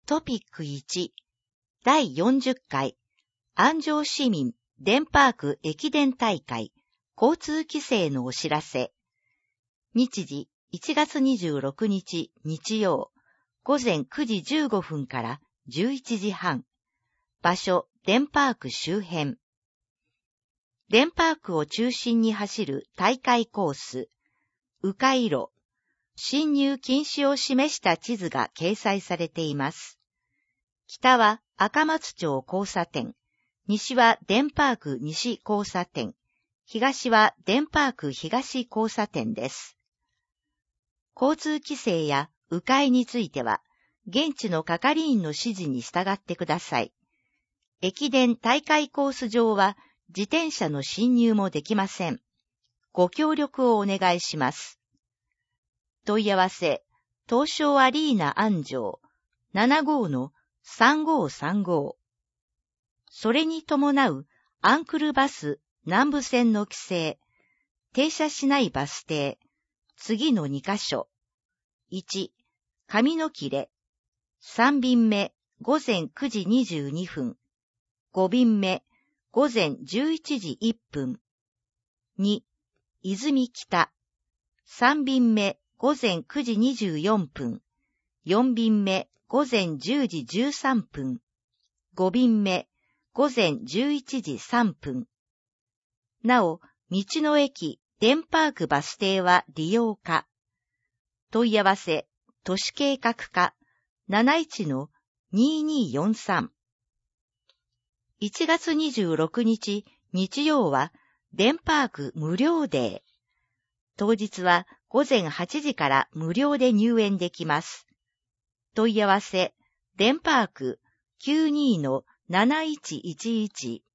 トピック1、第40回、安城市民デンパーク駅伝大会、交通規制のお知らせ。日時、1月26日日曜、午前9時15分から11時半。場所、デンパーク周辺。デンパークを中心に走る大会コース、迂回路、進入禁止を示した地図が掲載されています。北は赤松町交差点、西はデンパーク西交差点、東はデンパーク東交差点です。交通規制や迂回については、現地の係員の指示に従ってください。駅伝大会コース上は自転車の進入もできません。ご協力をお願いします。問い合わせ、東証アリーナ安城 75-3535。それに伴うアンクルバス南部線の規制、停車しないバス停、次の2カ所。1、上野切れ、3便目午前9時22分、5便目午前11時1分。2、泉北、3便目午前9時24分、4便目午前10時13分、5便目午前11時3分。なお、道の駅デンパークバス停は利用可。問い合わせ、都市計画課 71-2243。1月26日日曜はデンパーク無料デー。当日は午前8時から無料で入園できます。問い合わせ、デンパーク 92-7111